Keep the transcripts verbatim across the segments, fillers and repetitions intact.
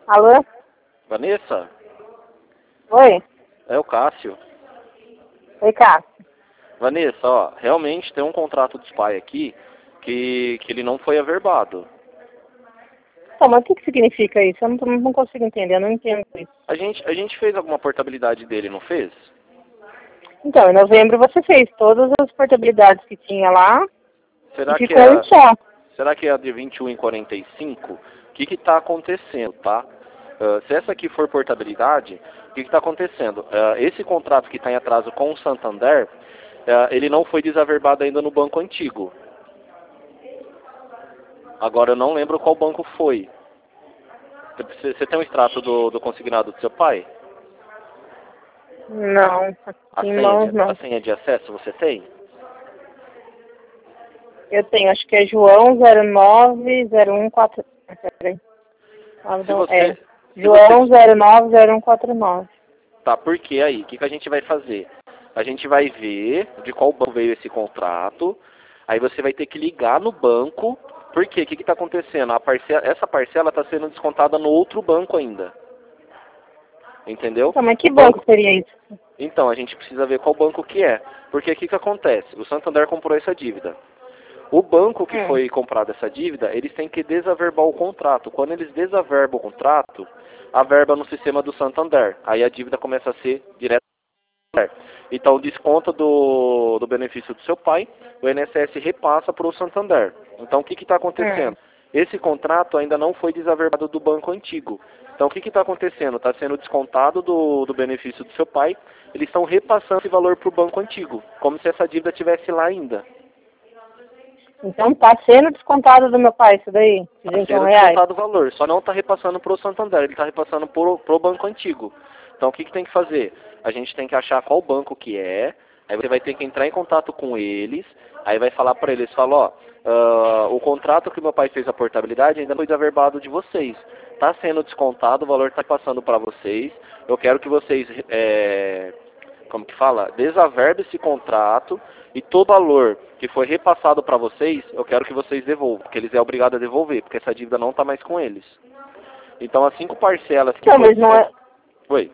Alô? Vanessa? Oi? É o Cássio. Oi, Cássio. Vanessa, ó, realmente tem um contrato dos pais aqui que, que ele não foi averbado. Então, mas o que, que significa isso? Eu não, não consigo entender, eu não entendo isso. A gente, a gente fez alguma portabilidade dele, não fez? Então, em novembro você fez todas as portabilidades que tinha lá Será e que ficou é, um só. será que é a de vinte e um e quarenta e cinco? O que que tá acontecendo, tá? Uh, se essa aqui for portabilidade, o que que tá acontecendo? Uh, esse contrato que está em atraso com o Santander, uh, ele não foi desaverbado ainda no banco antigo. Agora eu não lembro qual banco foi. Você, você tem um extrato do, do consignado do seu pai? Não, A em senha, mãos de, não. a senha de acesso você tem? Eu tenho, acho que é João zero nove zero um quatro... Peraí. Se É, você, se João você zero nove zero um quatro nove. Tá, por que aí? O que, que a gente vai fazer? A gente vai ver de qual banco veio esse contrato, aí você vai ter que ligar no banco. Por quê? O que está acontecendo? A parcela, essa parcela está sendo descontada no outro banco ainda. Entendeu? Então, mas que O banco banco... seria isso? Então, a gente precisa ver qual banco que é. Porque o que, que acontece? O Santander comprou essa dívida. O banco que Hum. foi comprado essa dívida, eles têm que desaverbar o contrato. Quando eles desaverbam o contrato, a verba no sistema do Santander. Aí a dívida começa a ser direta. Então, desconta do, do benefício do seu pai, o I N S S repassa para o Santander. Então, o que está acontecendo? Hum. Esse contrato ainda não foi desaverbado do banco antigo. Então, o que está acontecendo? Está sendo descontado do, do benefício do seu pai, eles estão repassando esse valor para o banco antigo, como se essa dívida estivesse lá ainda. Então tá sendo descontado do meu pai isso daí? Está vinte e um sendo reais? descontado o valor, só não está repassando para o Santander, ele está repassando para o banco antigo. Então o que, que tem que fazer? A gente tem que achar qual banco que é, aí você vai ter que entrar em contato com eles, aí vai falar para eles, fala, ó, uh, o contrato que meu pai fez a portabilidade ainda não foi desaverbado de vocês. Está sendo descontado, o valor está passando para vocês, eu quero que vocês, é, como que fala, desaverbe esse contrato e todo valor que foi repassado para vocês, eu quero que vocês devolvam, porque eles é obrigado a devolver, porque essa dívida não está mais com eles. Então as cinco parcelas que Não, foi... mas não é... Oi.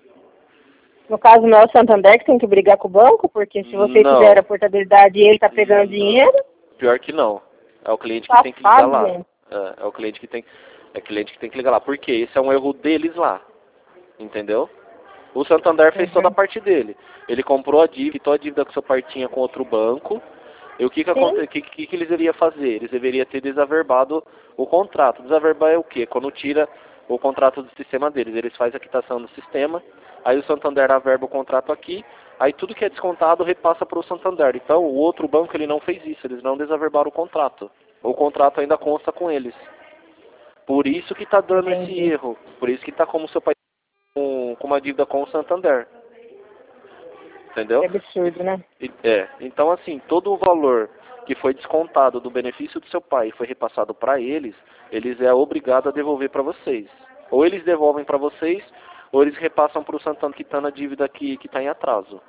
No caso, não é o Santander que tem que brigar com o banco, porque se você Não. tiver a portabilidade e ele está pegando Não. dinheiro... Pior que não. É o cliente que Safado, tem que ligar lá. gente. É, é o cliente que tem, é o cliente que tem que ligar lá. Porque esse é um erro deles lá. Entendeu? O Santander fez toda a Uhum. parte dele. Ele comprou a dívida, quitou a dívida que seu pai tinha com outro banco. E o que que, aconte... que, que, que eles deveriam fazer? Eles deveriam ter desaverbado o contrato. Desaverbar é o quê? Quando tira o contrato do sistema deles. Eles fazem a quitação do sistema, aí o Santander averba o contrato aqui, aí tudo que é descontado repassa para o Santander. Então o outro banco ele não fez isso, eles não desaverbaram o contrato. O contrato ainda consta com eles. Por isso que está dando Entendi. esse erro. Por isso que está como seu pai com, com uma dívida com o Santander. Entendeu? É absurdo, né? E- É, então assim, todo o valor que foi descontado do benefício do seu pai e foi repassado para eles, eles é obrigado a devolver para vocês. Ou eles devolvem para vocês, ou eles repassam para o Santander que está na dívida que está em atraso.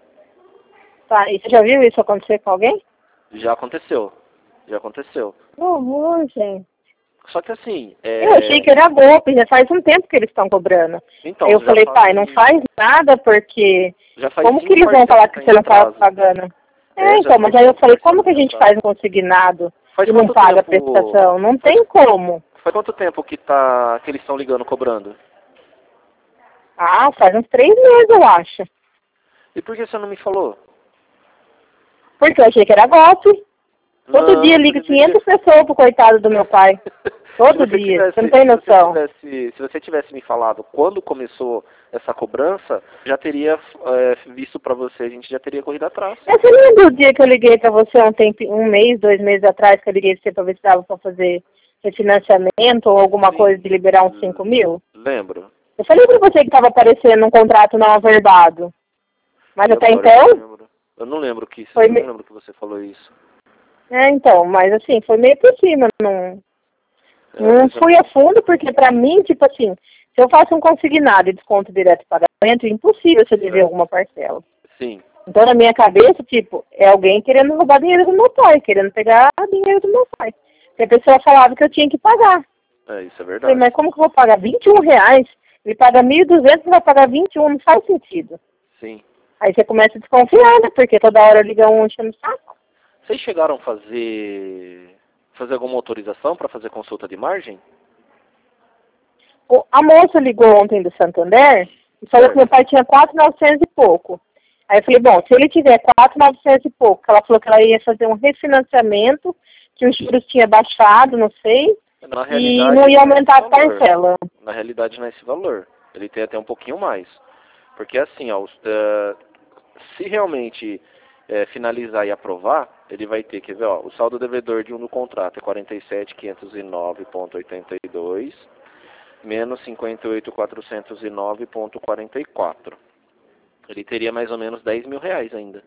Tá, e você já viu isso acontecer com alguém? Já aconteceu, já aconteceu. Que horror, gente. Só que assim, é... Eu achei que era golpe, já faz um tempo que eles estão cobrando. então, Aí eu já falei, faz- pai, não faz nada porque... já faz Como que cinco eles vão falar que parcelas você não tá em está atraso. pagando? É, É, já então, mas faz aí eu cinco falei, como que a parcelas em gente atraso. faz um consignado Faz e não quanto paga a tempo- prestação? Não faz- tem como. Faz quanto tempo que, tá, que eles estão ligando, cobrando? Ah, faz uns três meses, eu acho. E por que você não me falou? Porque eu achei que era golpe. Todo Não, dia você liga deveria- quinhentas pessoas pro coitado do meu pai. Todo se você dia. tivesse, Você não tem se você noção. tivesse, se você tivesse me falado quando começou essa cobrança, já teria é, visto pra você, a gente já teria corrido atrás. Mas você lembra do dia que eu liguei pra você um, tempo, um mês, dois meses atrás, que eu liguei pra você pra ver se dava pra fazer refinanciamento ou alguma Sim. coisa de liberar uns cinco mil? Lembro. Eu falei pra você que tava aparecendo um contrato não averbado. Mas E até agora eu não então... lembro. Eu não lembro que Foi eu não me- lembro que você falou isso. É, então, mas assim, foi meio por cima. Não, É, não mas eu fui não- a fundo, porque pra mim, tipo assim, se eu faço um consignado e desconto direto de pagamento, é impossível você dever É. alguma parcela. Sim. Então, na minha cabeça, tipo, é alguém querendo roubar dinheiro do meu pai, querendo pegar dinheiro do meu pai. E a pessoa falava que eu tinha que pagar. É, isso é Eu falei, verdade. mas como que eu vou pagar vinte e um reais? Ele paga mil e duzentos e vai pagar vinte e um, não faz sentido. Sim. Aí você começa a desconfiar, né? Porque toda hora liga um enchendo o saco. Vocês chegaram a fazer, fazer alguma autorização para fazer consulta de margem? O- A moça ligou ontem do Santander e falou que meu pai tinha quatro mil e novecentos e pouco. Aí eu falei, bom, se ele tiver quatro mil e novecentos e pouco, ela falou que ela ia fazer um refinanciamento, que os juros tinha baixado, não sei, Na e realidade, não ia não é esse aumentar a valor. parcela. Na realidade, não é esse valor. Ele tem até um pouquinho mais. Porque assim, ó, os, eh, se realmente eh, finalizar e aprovar, ele vai ter, quer ver, ó, o saldo devedor de um do contrato é quarenta e sete mil quinhentos e nove vírgula oitenta e dois menos cinquenta e oito mil quatrocentos e nove vírgula quarenta e quatro. Ele teria mais ou menos dez mil reais ainda.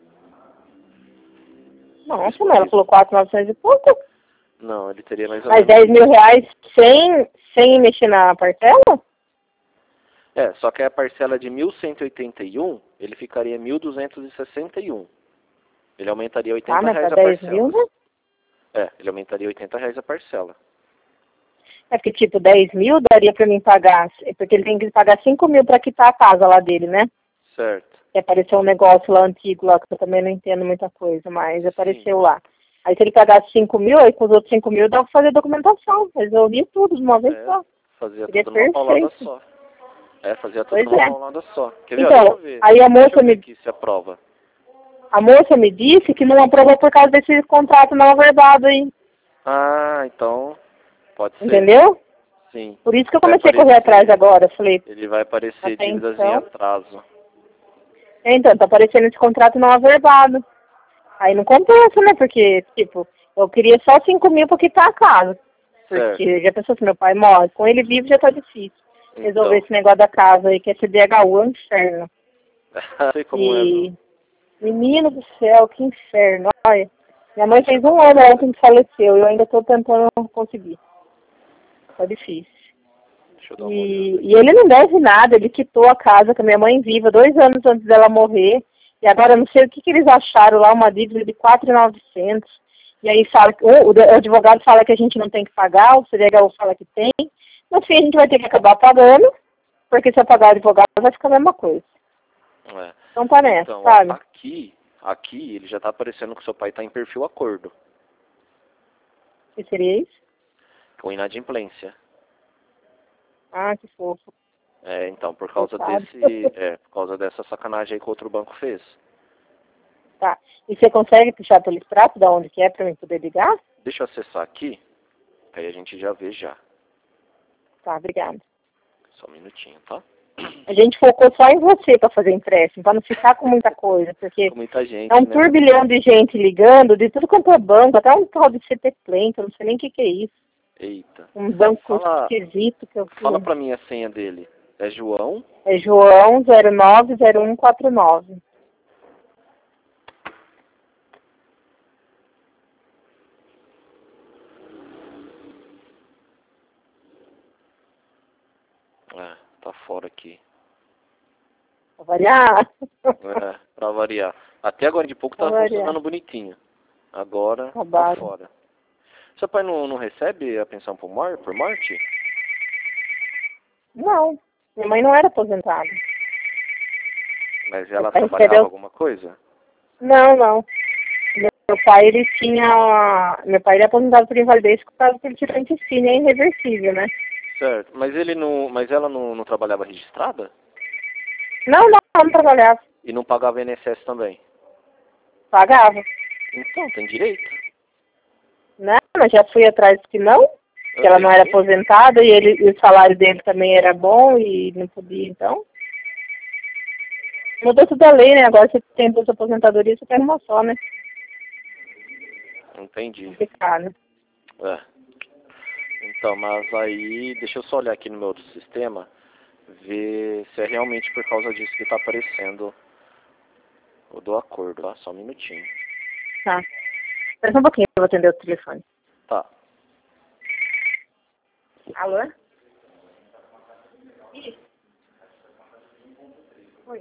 Nossa, mas ela falou quatro mil e novecentos e pouco. Não, ele teria mais ou Mas menos dez isso. mil reais sem, sem mexer na parcela? É, só que a parcela de mil cento e oitenta e um, ele ficaria mil duzentos e sessenta e um. Ele aumentaria Ah, oitenta mas reais pra a dez mil, parcela. né? É, ele aumentaria oitenta reais a parcela. É porque, tipo, dez mil daria pra mim pagar, porque ele tem que pagar cinco mil pra quitar a casa lá dele, né? Certo. E apareceu um negócio lá antigo, lá, que eu também não entendo muita coisa, mas Sim. apareceu lá. Aí se ele pagasse cinco mil, aí com os outros cinco mil dá pra fazer documentação. Resolvia tudo de uma vez É, só. fazia Seria tudo numa paulada perfeito. só. É, fazia tudo Pois numa é. paulada só. Quer ver? Ó, deixa eu Então, ver. aí a Deixa moça eu ver me, aqui se aprova. a moça me disse que não aprovou por causa desse contrato não averbado aí. Ah, então pode ser. Entendeu? Sim. Por isso que eu Vai comecei a correr aparecer, atrás agora. Falei, ele vai aparecer até dívidas em então. atraso. É, então, tá aparecendo esse contrato não averbado. Aí não compensa, né? Porque, tipo, eu queria só cinco mil pra quitar a casa. Certo. Porque já pensou se meu pai morre? Com ele vivo já tá difícil. Resolver Então. esse negócio da casa aí, que é C D H U, é um inferno. Sei como é, E, viu? menino do céu, que inferno. Olha, minha mãe fez um ano ontem que faleceu e eu ainda tô tentando conseguir. Tá difícil. Deixa eu dar uma olhada E, aqui. e ele não deve nada, ele quitou a casa com a minha mãe viva dois anos antes dela morrer. E agora eu não sei o que, que eles acharam lá, uma dívida de quatro mil e novecentos. E aí fala, o, o advogado fala que a gente não tem que pagar, o C D H U fala que tem. No fim a gente vai ter que acabar pagando, porque se eu pagar o advogado vai ficar a mesma coisa. É. Então tá nessa, Então, ó, sabe? aqui, aqui ele já tá aparecendo que seu pai tá em perfil acordo O que seria isso? com inadimplência. Ah, que fofo. É, então, por causa Coitado. desse, é, por causa dessa sacanagem aí que o outro banco fez. Tá. E você consegue puxar pelo extrato da onde que é pra mim poder ligar? Deixa eu acessar aqui, aí a gente já vê já. Tá, obrigada. Só um minutinho, tá? A gente focou só em você para fazer empréstimo, para não ficar com muita coisa, porque Com muita gente, é um né? turbilhão de gente ligando, de tudo quanto é banco, até um tal de C T Play, que eu não sei nem o que, que é isso. Eita. Um banco Fala, esquisito que eu fala fui. pra mim a senha dele. É João? É João zero nove zero um quatro nove. É, tá fora aqui. Pra variar. É, pra variar. Até agora de pouco Pra tava variar. funcionando bonitinho. Agora tá Acabaram. fora. Seu pai não, não recebe a pensão por, mor por morte? Não, minha mãe não era aposentada. Mas Meu ela pai trabalhava recebeu... alguma coisa? Não, não. Meu pai, ele tinha... Meu pai era aposentado por invalidez por causa que ele tirou intestino, é irreversível, né? Certo. Mas ele não. Mas ela não, não trabalhava registrada? Não, não, não trabalhava. E não pagava I N S S também? Pagava. Então, tem direito. Não, mas já fui atrás que não, que Eu ela sei não era sim. aposentada e, ele, e o salário dele também era bom e não podia, então. Mudou tudo a lei, né? Agora você tem duas aposentadorias, você tem uma só, né? Entendi. Complicado. É. Então, mas aí, deixa eu só olhar aqui no meu outro sistema, ver se é realmente por causa disso que tá aparecendo o do acordo, tá? Só um minutinho. Tá. Espera só um pouquinho, eu vou atender o telefone. Tá. Alô? Oi.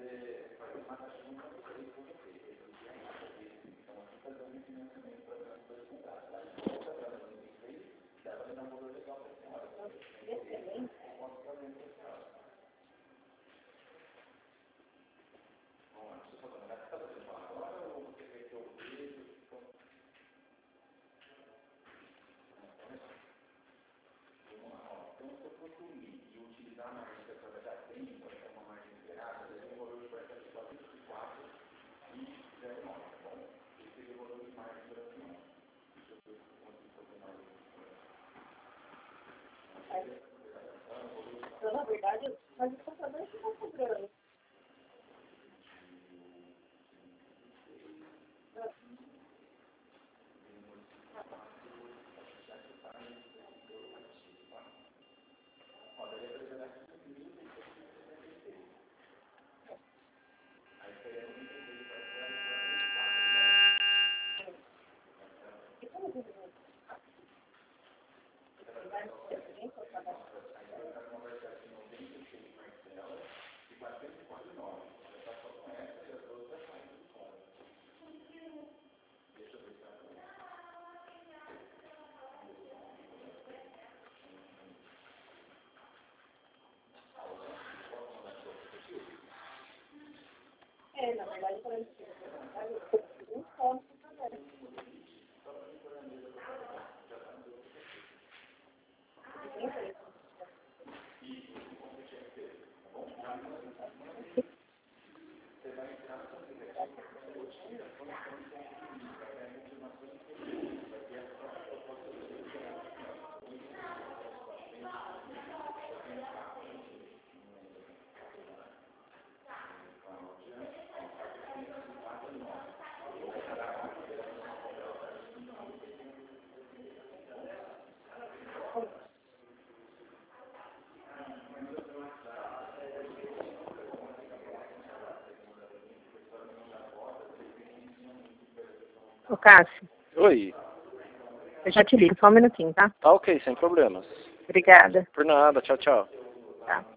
Então, na verdade, mas os computadores que estão cobrando. É, na verdade, para eles um ponto também. Ô, Cássio. Oi. Eu já te ligo, só um minutinho, tá? Tá ok, sem problemas. Obrigada. Por nada, tchau, tchau. Tá.